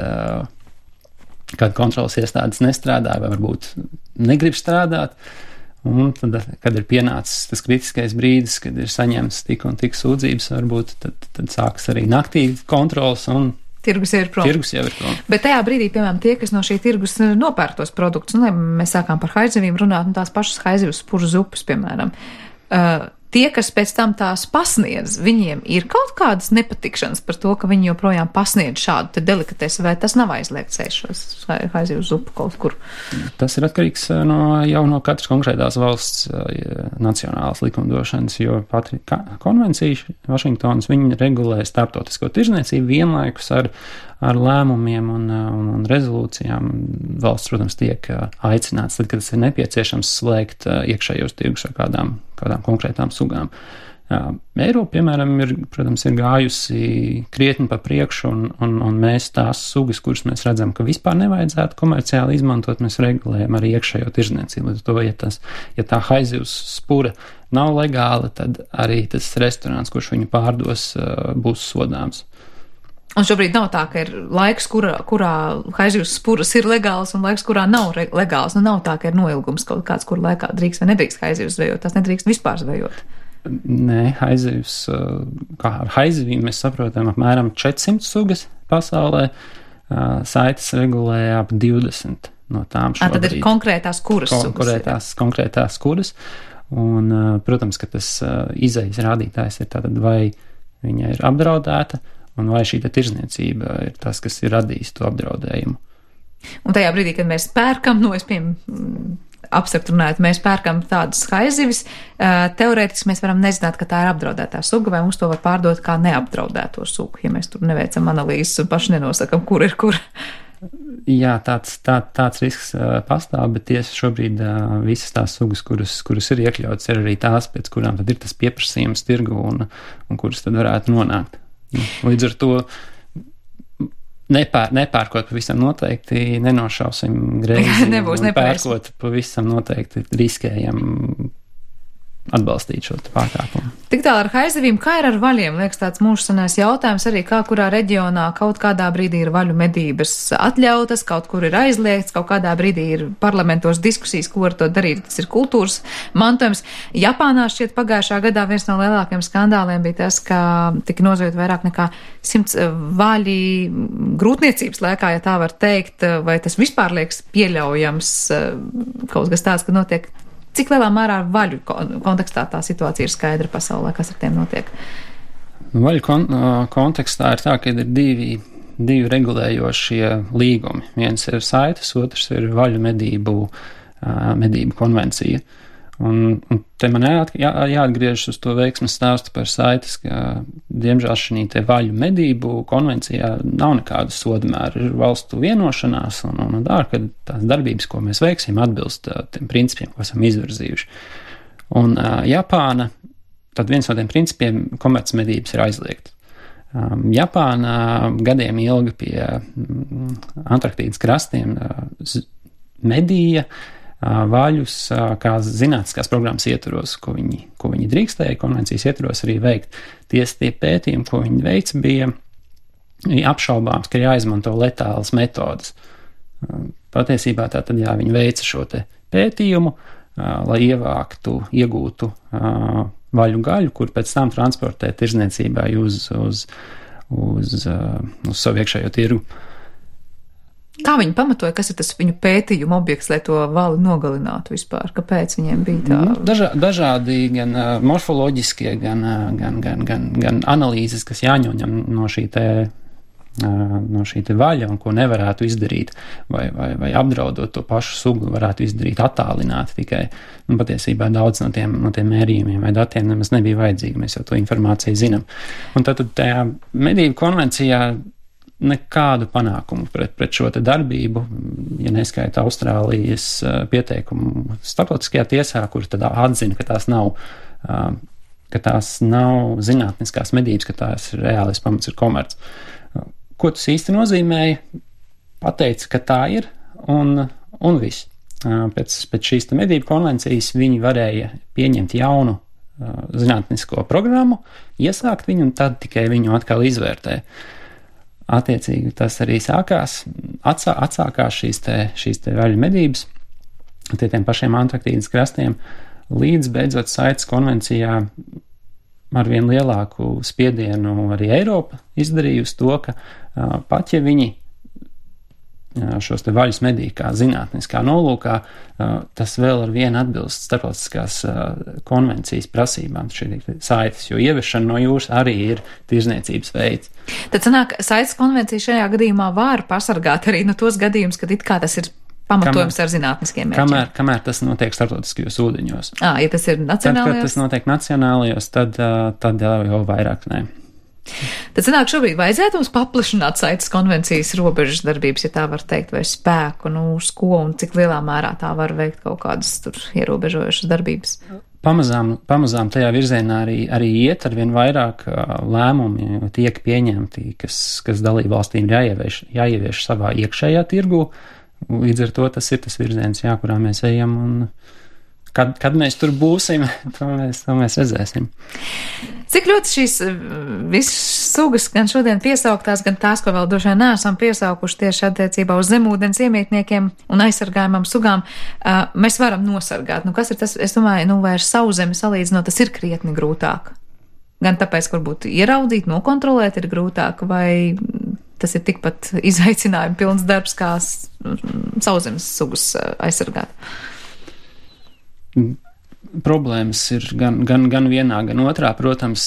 uh, kad kontrolas iestādes nestrādāja vai varbūt negrib strādāt. Un tad, kad ir pienācis tas kritiskais brīdis, kad ir saņemts tik un tik sūdzības, varbūt tad, tad sākas arī naktī kontrols un Tirgus jau ir prom. Tirgus jau ir prom. Bet tajā brīdī, piemēram, tie, kas no šī tirgus nopērk tos produktus, un, lai mēs sākām par haizivīm runāt, un tās pašas haizivas spuru zupas, piemēram, uh, tie, kas pēc tam tās pasniedz, viņiem ir kaut kādas nepatikšanas par to, ka viņi joprojām pasniedz šādu te delikatesi, vai tas nav aizliegts ēšos haizivu zupu kaut kur? Tas ir atkarīgs no, jau no katras konkrētās valsts ja, nacionālas likumdošanas, jo pati konvencija Vašingtonas, viņi regulē starptautisko tirzniecību vienlaikus ar, ar lēmumiem un, un, un rezolūcijām. Valsts, protams, tiek aicināts, tad, kad tas ir nepieciešams, slēgt iekšējos tirgus ar kādām, kādām konkrētām sugām. Eiropa, piemēram, ir, protams, ir gājusi krietni pa priekšu, un, un, un mēs tās sugas, kuras mēs redzam, ka vispār nevajadzētu komerciāli izmantot, mēs regulējam arī iekšējo tirzniecību. Līdz to, ja, tas, ja tā haizivs spura nav legāla, tad arī tas restorāns, kurš viņu pārdos, būs sodāms. Un šobrīd nav tā, ka ir laiks, kurā, kurā haizivs spuras ir legāls un laiks, kurā nav legāls. Nu, nav tā, ka ir noilgums kaut kāds, kur laikā drīkst vai nedrīkst haizivs zvejot. Tas nedrīkst vispār zvejot. Nē, haizivs, kā ar haizivīm mēs saprotam apmēram četrsimt sugas pasaulē, saites regulē ap divdesmit no tām šobrīd. A, tad ir konkrētās kuras sugas. Konkrētās, konkrētās kuras. Un, protams, ka tas izejas rādītājs ir tātad, vai viņa ir apdraudēta, un vai šī tirzniecība ir tas, kas ir radījis to apdraudējumu. Un tajā brīdī, kad mēs pērkam, no es piemēram abstrakt runājot, mēs pērkam tādas haizivis, teorētiski mēs varam nezināt, ka tā ir apdraudētā suga, vai mums to var pārdot kā neapdraudēto sugu, ja mēs tur neveicam analīzes un paši nenosakam, kur ir kur. Jā, tāds, tā, tāds risks uh, pastāv, bet tieši šobrīd uh, visas tās sugas, kuras, kuras ir iekļautas, ir arī tās, pēc kurām tad ir tas pieprasījums tirgu un, un kuras tad varētu nonākt. Līdz ar to nepēr, nepērkot pavisam noteikti nenošausim greizi. Nebūs nepērks. Pērkot pavisam noteikti riskējam atbalstīt šo pārkāpumu. Tik tālu ar haizivīm, kā ir ar vaļiem? Liekas tāds mūžsanais jautājums arī, kā kurā reģionā kaut kādā brīdī ir vaļu medības atļautas, kaut kur ir aizliegts, kaut kādā brīdī ir parlamentos diskusijas, ko ar to darīt. Tas ir kultūras mantojums. Japānā šķiet pagājušā gadā viens no lielākiem skandāliem bija tas, ka tika nozveļot vairāk nekā simts vaļi grūtniecības laikā, ja tā var teikt, vai tas vispār liekas pieļaujams kaut kas tāds, ka notiek. Cik lielā mērā vaļu kontekstā tā situācija ir skaidra pasaulē, kas ar tiem notiek? Vaļu kon kontekstā ir tā, ka ir divi, divi regulējošie līgumi. Viens ir saites, otrs ir vaļu medību, medību konvencija. Un, un te man jā, jā, jāatgriežas uz to veiksmes stāstu par saites, ka, diemžēl, šī te vaļu medību konvencijā nav nekādu sodamēru. Ir valstu vienošanās un, un, un tā, ka tās darbības, ko mēs veiksim, atbilst tiem principiem, ko esam izvirzījuši. Un uh, Japāna, tad viens no tiem principiem komercmedības ir aizliegts. Um, Japāna gadiem ilgi pie um, Antarktīdas krastiem uh, medīja vaļus, kā zinātniskās programmas ietvaros, ko viņi, ko viņi drīkstēja, konvencijas ietvaros arī veikt. Tiesa tie pētījumi, ko viņi veica, bija apšaubāms, ka jāizmanto letālas metodas. Patiesībā tā tad jā, viņi veica šo te pētījumu, lai ievāktu, iegūtu vaļu gaļu, kur pēc tam transportē tirzniecībai uz, uz, uz, uz savu iekšējo tirgu. Kā viņi pamatoja, kas ir tas viņu pētījuma objekts, lai to vali nogalinātu vispār? Kāpēc viņiem bija tā? Dažā, dažādi gan uh, morfoloģiskie, gan, uh, gan, gan, gan, gan analīzes, kas jāņem no šī te, uh, no šī te vaļa un ko nevarētu izdarīt, vai, vai, vai apdraudot to pašu sugu varētu izdarīt attālināti tikai. Un patiesībā daudz no tiem, no tiem mērījumiem vai datiem nemaz nebija vajadzīgi, mēs jau to informāciju zinām. Un tad tajā medību konvencijā nekādu panākumu pret, pret šo te darbību, ja neskaita Austrālijas pieteikumu starptautiskajā tiesā, kur tad atzina, ka tās nav, ka tās nav zinātniskās medības, ka tās reālais pamats ir komerc. Ko tas īsti nozīmēja? Pateica, ka tā ir, un, un viss. Pēc, pēc šīs te medību konvencijas viņi varēja pieņemt jaunu zinātnisko programmu, iesākt viņu, un tad tikai viņu atkal izvērtē. Attiecīgi tas arī sākās, atsā, atsākās šīs te, šīs te vaļu medības tie tiem pašiem Antarktīdas krastiem, līdz beidzot Saites konvencijā ar vien lielāku spiedienu arī Eiropa izdarījusi to, ka uh, pat ja viņi šos te vaļus medīja kā zinātniskā nolūkā, tas vēl ar vienu atbilst starptautiskās konvencijas prasībām, šī saites, jo ieviešana no jūras arī ir tirzniecības veids. Tad sanāk, Saites konvencija šajā gadījumā var pasargāt arī no tos gadījumus, kad it kā tas ir pamatojums kamēr, ar zinātniskiem mērķiem. Kamēr, kamēr tas notiek starptautiskajos ūdeņos. Ā, ja tas ir nacionālajos? Tad, kad tas notiek nacionālajos, tad, tad jau vairāk nē. Tad sanāk, šobrīd vajadzētu mums paplašināt Saites konvencijas robežas darbības, ja tā var teikt, vai spēku, nu, uz ko un cik lielā mērā tā var veikt kaut kādas tur ierobežojušas darbības. Pamazām, pamazām tajā virzienā arī, arī iet ar vien vairāk lēmumi tiek pieņemti, kas, kas dalību valstīm ir jāievieš, jāievieš savā iekšējā tirgu. Līdz ar to tas ir tas virziens, jā, kurā mēs ejam, un kad, kad mēs tur būsim, to mēs, to mēs redzēsim. Cik ļoti šīs visas sugas, gan šodien piesauktās, gan tās, ko vēl droši vien neesam piesaukuši tieši attiecībā uz zemūdens iemītniekiem un aizsargājumām sugām, mēs varam nosargāt? Nu, kas ir tas, es domāju, nu, vai ar sauszemi salīdzinot, tas ir krietni grūtāk? Gan tāpēc, ka varbūt ieraudzīt, nokontrolēt ir grūtāk, vai tas ir tikpat izaicinājumi pilns darbs, kā sauszemes sugas aizsargāt? Problēmas ir gan, gan, gan vienā, gan otrā. Protams,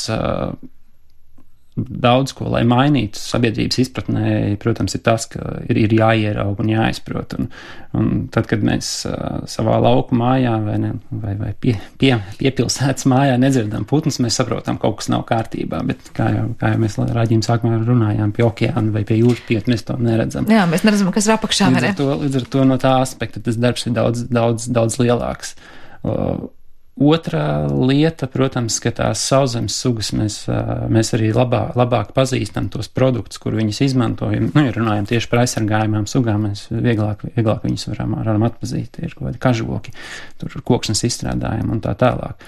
daudz ko, lai mainītu sabiedrības izpratnē, protams, ir tas, ka ir, ir jāieraug un jāizprot. Un, un tad, kad mēs savā lauku mājā vai, ne, vai, vai pie, pie, piepilsētas mājā nedzirdam putnus, mēs saprotam, kaut kas nav kārtībā. Bet kā jau, kā jau mēs raidījuma sākumā runājām, pie okeāna vai pie jūras piet, mēs to neredzam. Jā, mēs neredzam, kas ir apakšā. Līdz ar to, līdz ar to no tā aspekta tas darbs ir daudz, daudz, daudz lielāks. Uh, Otra lieta, protams, ka tās sauszemes sugas mēs, mēs arī labā, labāk pazīstam tos produktus, kur viņas izmantojam. Nu, ja runājam tieši par aizsargājumām sugām, mēs vieglāk, vieglāk viņas varam, varam atpazīt. Ir kaut kādi kažoki, tur koksnes izstrādājumi un tā tālāk.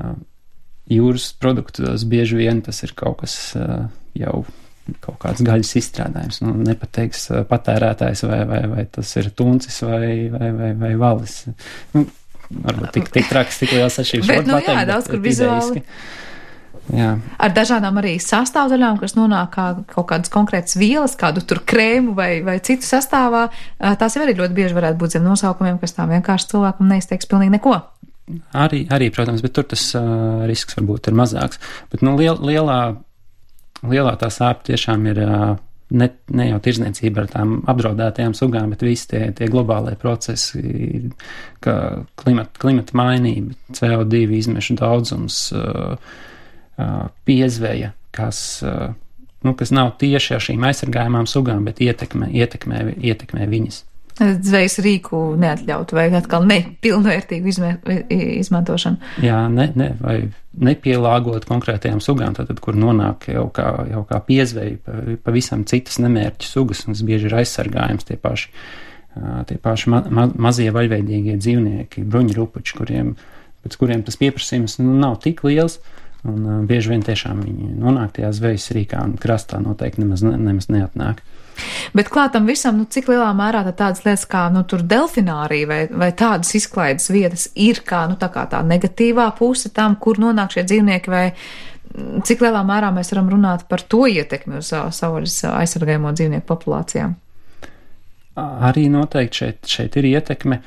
Jūras produktos bieži vien tas ir kaut kas jau kaut kāds gaļas izstrādājums. Nu, nepateiks patērētājs vai, vai, vai tas ir tuncis vai, vai, vai, vai valis. Nu, varbūt tik, tik traks, tik liels atšķirības. Bet, nu pateikt, jā, daudz kur vizuāli. Jā. Ar dažādām arī sastāvdaļām, kas nonāk kā kaut kādas konkrētas vielas, kādu tur krēmu vai, vai citu sastāvā, tās jau arī ļoti bieži varētu būt zem nosaukumiem, kas tā vienkārši cilvēkam neizteiks pilnīgi neko. Arī, arī, protams, bet tur tas uh, risks varbūt ir mazāks. Bet, nu, liel, lielā, lielā tā sāpe tiešām ir uh, Ne, ne jau tirzniecība ar tām apdraudētajām sugām, bet visi tie, tie globālie procesi, kā klimata, klimata mainība, C O divi izmešu daudzums, uh, uh, piezveja, kas, uh, nu, kas nav tieši ar šīm aizsargājumām sugām, bet ietekmē, ietekmē, ietekmē viņas. Zvejas rīku neatļaut vai atkal nepilnvērtīgu izmē, izmantošanu. Jā, ne, ne, vai nepielāgot konkrētajām sugām, tātad, kur nonāk jau kā, jau kā piezveja pavisam citas nemērķu sugas, un tas bieži ir aizsargājums tie paši, tie paši ma, ma, mazie vaļveidīgie dzīvnieki, bruņurupuči, kuriem, pēc kuriem tas pieprasījums nu, nav tik liels, un bieži vien tiešām viņi nonāk tajā zvejas rīkā un krastā noteikti nemaz, nemaz neatnāk. Bet klātam visam, nu, cik lielā mērā tādas lietas kā, nu, tur delfinārija vai, vai tādas izklaides vietas ir kā, nu, tā kā tā negatīvā puse tam, kur nonāk šie dzīvnieki, vai cik lielā mērā mēs varam runāt par to ietekmi uz savvaļas aizsargājamo dzīvnieku populācijām? arī noteikti šeit, šeit ir ietekme.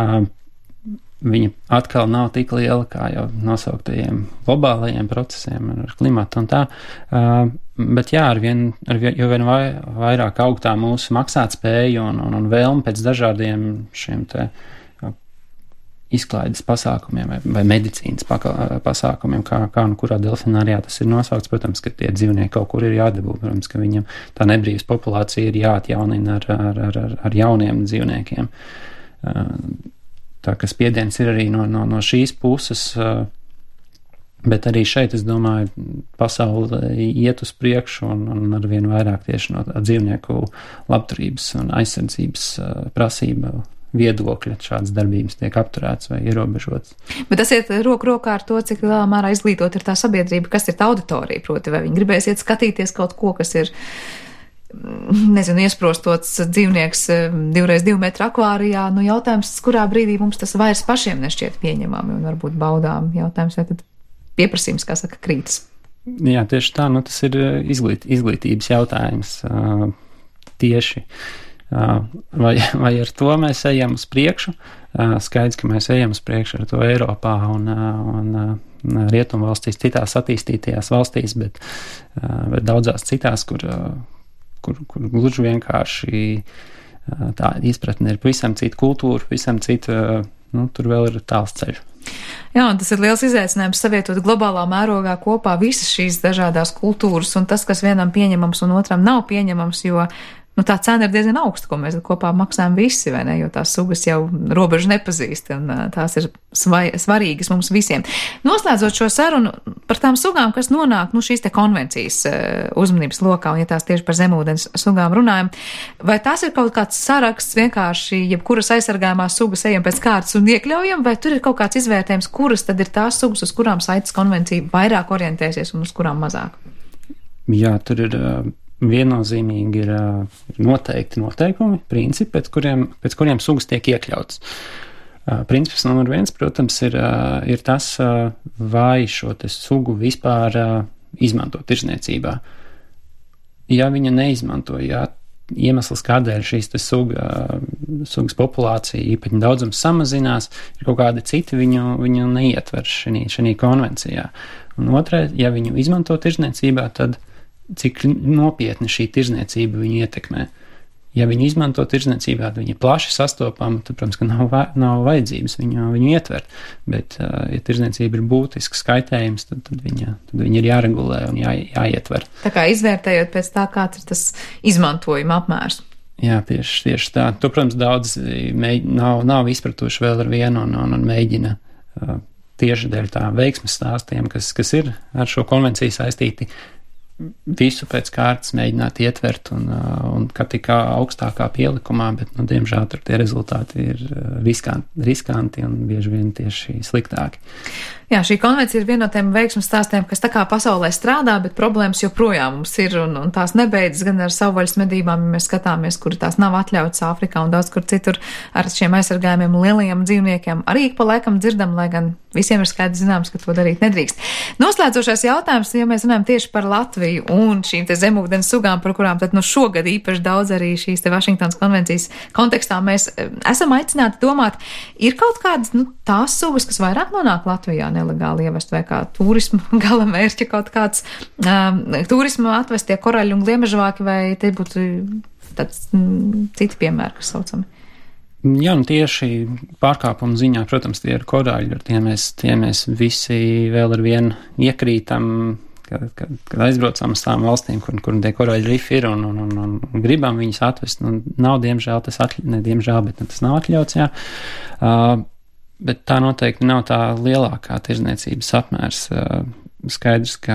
Viņa atkal nav tik liela kā jau nosauktajiem globālajiem procesiem ar klimatu un tā, bet jā, ar vien, ar vien, jo vien vai, vairāk aug tā mūsu maksātspēja un, un, un vēlme pēc dažādiem šiem te izklaides pasākumiem vai, vai medicīnas paka, pasākumiem, kā, kā un kurā delfinārijā tas ir nosaukts. Protams, ka tie dzīvnieki kaut kur ir jādabū, protams, ka viņam tā nebrīvas populācija ir jāatjaunina ar, ar, ar, ar jauniem dzīvniekiem. Tā ka spiediens ir arī no, no, no šīs puses, bet arī šeit, es domāju, pasaule iet uz priekšu un, un arvien vairāk tieši no dzīvnieku labturības un aizsardzības prasība viedokļa šādas darbības tiek apturēts vai ierobežots. Bet tas iet roku rokā ar to, cik lielā mērā izglītot ir tā sabiedrība, kas ir tā auditorija, proti, vai viņi gribēs iet skatīties kaut ko, kas ir, nezinu, iesprostots dzīvnieks divreiz divu metru akvārijā, nu jautājums, kurā brīdī mums tas vairs pašiem nešķiet pieņemami un varbūt baudām. Jautājums, vai tad pieprasījums, kā saka, krītas. Jā, tieši tā, nu tas ir izglīt, izglītības jautājums uh, tieši. Uh, vai, vai ar to mēs ejam uz priekšu? Uh, skaidrs, ka mēs ejam uz priekšu ar to Eiropā un, uh, un uh, rietumvalstīs, citās attīstītajās valstīs, bet, uh, bet daudzās citās, kur uh, Kur, kur gluži vienkārši tā izpratne ir pavisam cita kultūra, pavisam cita, nu, tur vēl ir tāls ceļš. Jā, un tas ir liels izaicinājums savietot globālā mērogā kopā visas šīs dažādās kultūras un tas, kas vienam pieņemams un otram nav pieņemams, jo nu, tā cena ir diezgan augsta, ko mēs kopā maksājam visi, vai ne, jo tās sugas jau robežu nepazīst, un tās ir svai, svarīgas mums visiem. Noslēdzot šo sarunu par tām sugām, kas nonāk, nu, šīs te konvencijas uzmanības lokā, un ja tās tieši par zemūdens sugām runājam, vai tās ir kaut kāds saraksts vienkārši, jebkuras aizsargājumās sugas ejam pēc kārtas un iekļaujam, vai tur ir kaut kāds izvērtējums, kuras tad ir tās sugas, uz kurām Saites konvencija vairāk orientēsies un uz kurām mazāk? Jā, tur ir viennozīmīgi ir noteikti noteikumi, principi, pēc kuriem, pēc kuriem sugas tiek iekļautas. Princips numur viens, protams, ir, ir tas, vai šo te sugu vispār izmanto tirzniecībā. Ja viņa neizmanto, ja iemesls, kādēļ šīs te suga, sugas populācija īpaņu daudzums samazinās, ir kaut kādi citi, viņu, viņu neietver šī, šī konvencijā. Un otrais, ja viņu izmanto tirzniecībā, tad cik nopietni šī tirzniecība viņu ietekmē. Ja viņu izmanto tirzniecībā, tad viņi plaši sastopama, tad, protams, ka nav, nav vajadzības viņu, viņu ietvert, bet, ja tirzniecība ir būtisks skaitējums, tad, tad, viņa, tad viņa ir jāregulē un jā, jāietver. Tā kā izvērtējot pēc tā, kāds ir tas izmantojuma apmērs. Jā, tieši, tieši tā. To, protams, daudz mēģ, nav, nav izpratuši vēl ar vienu un, un, un mēģina uh, tieši dēļ tā veiksmes stāstiem, kas, kas ir ar šo konvenciju saistīti, visu pēc kārtas mēģināt ietvert un, un kā tikā augstākā pielikumā, bet, nu, diemžēl tur tie rezultāti ir riskanti, riskanti un bieži vien tieši sliktāki. Jā, šī konvencija ir viena no tiem veiksmes stāstiem, kas tā kā pasaulē strādā, bet problēmas joprojām mums ir un, un tās nebeidzas gan ar savvaļas medībām, ja mēs skatāmies, kur tās nav atļautas Āfrikā un daudz kur citur ar šiem aizsargājumiem lielajiem dzīvniekiem. Arī ik pa laikam dzirdam, lai gan visiem ir skaidrs zināms, ka to darīt nedrīkst. Noslēdzošais jautājums, ja mēs runājam tieši par Latviju un šīm te zemūdens sugām, par kurām tad no šogad īpaši daudz arī šīs te Vašingtonas konvencijas kontekstā mēs esam aicināti domāt, ir kaut kādas, nu, tās sugas, kas vairāk nonāk Latvijā nelegāli ievest vai kā turismu gala mērķa kaut kāds um, turismu atvestie koraļi un gliemežvāki vai te būtu tāds mm, citi piemēri, kas saucami? Jā, un tieši pārkāpumu ziņā, protams, tie ir koraļi, ar tiem mēs, tie mēs visi vēl ar vienu iekrītam, kad, kad, kad aizbraucam uz tām valstīm, kur, kur tie koraļi rifi ir un, un, un, un gribam viņus atvest. Nu, nav, diemžēl, tas atļauts, ne diemžēl, bet tas nav atļauts, jā. Uh, bet tā noteikti nav tā lielākā tirzniecības apmērs. Uh, skaidrs, ka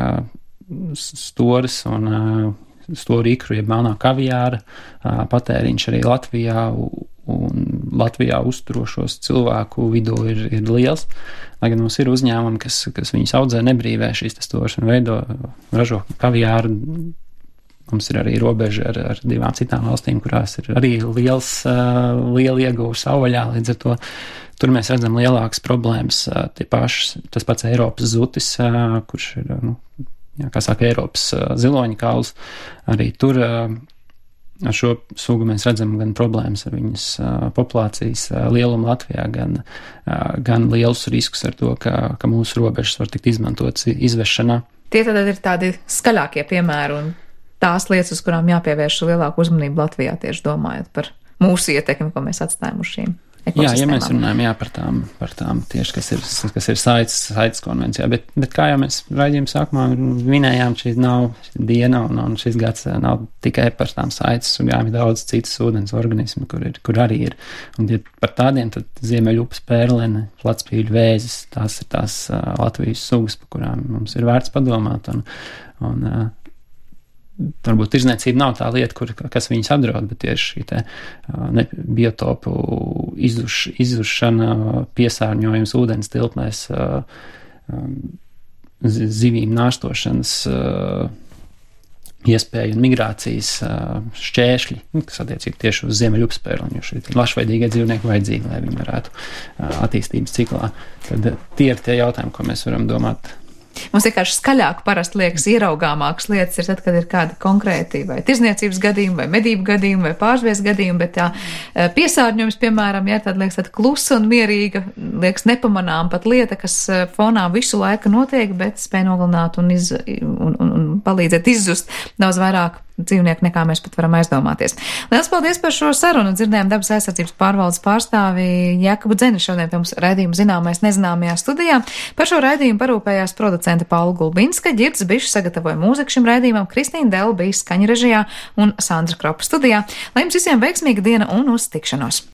storis un uh, storu ikru, jeb melnā kaviāra uh, patēriņš arī Latvijā un Latvijā uzturošos cilvēku vidū ir, ir liels, lai gan mums ir uzņēmumi, kas, kas viņus audzē nebrīvē šīs testoras un veido, ražo kaviāru. Mums ir arī robeža ar, ar divām citām valstīm, kurās ir arī liels, uh, liela ieguva savvaļā, līdz ar to tur mēs redzam lielākas problēmas, uh, tie paši, tas pats Eiropas zutis, uh, kurš ir, nu, jā, kā saka, Eiropas uh, ziloņa kauls, arī tur uh, ar šo sugu mēs redzam gan problēmas ar viņas uh, populācijas uh, lielumu Latvijā, gan, uh, gan lielus riskus ar to, ka, ka mūsu robežas var tikt izmantotas izvešanā. Tie tad ir tādi skaļākie piemēri un tās lietas, uz kurām jāpievērš lielāku uzmanību Latvijā, tieši domājot par mūsu ietekmi, ko mēs atstājam uz šīm. Jā, ja mēs runājam jā, par, tām, par tām tieši, kas ir, kas ir saites, saites konvencijā, bet, bet kā jau mēs raidījuma sākumā minējām, šī nav diena un, un šis gads nav tikai par tām saites sugām, ir daudz citas ūdens organismu, kur, ir, kur arī ir. Un ja par tādiem, tad ziemeļupas pērlene, platspīļu vēzis, tās ir tās uh, Latvijas sugas, par kurām mums ir vērts padomāt. Un, un, uh, Varbūt tirzniecība nav tā lieta, kur, kas viņus apdraud, bet tieši šī te ne, biotopu izzuš, izzušana, piesārņojums ūdens tilpnēs, zivīm nāštošanas iespēja un migrācijas šķēršļi, kas attiecīgi tieši uz ziemeļupas pērliņu, jo šī lašveidīgie dzīvnieki vajadzīgi, lai viņi varētu attīstības ciklā. Tad tie ir tie jautājumi, ko mēs varam domāt. Mums vienkārši skaļāk parasti liekas ieraugāmākas lietas ir tad, kad ir kādi konkrēti vai tirzniecības gadījumi, vai medību gadījumi, vai pārzvies gadījumi, bet tā piesārņojums, piemēram, ja tad liekas tāda klusa un mierīga, liekas nepamanām pat lieta, kas fonā visu laiku notiek, bet spēj nogalināt un, iz, un, un, un palīdzēt izzust daudz vairāk dzīvnieku, nekā mēs pat varam aizdomāties. Lielas paldies par šo sarunu. Dzirdējām dabas aizsardzības pārvaldes pārstāvi Jekabu Dzeni šodien pie mums raidījuma Zināmais nezināmajā studijā. Par šo raidījumu parūpējās producente Paula Gulbinska, Ģirds Bišs sagatavoja mūziku šim raidījumam, Kristīna Dela bija skaņu režijā un Sandra Kropa studijā. Lai jums visiem veiksmīga diena un uz tikšanos!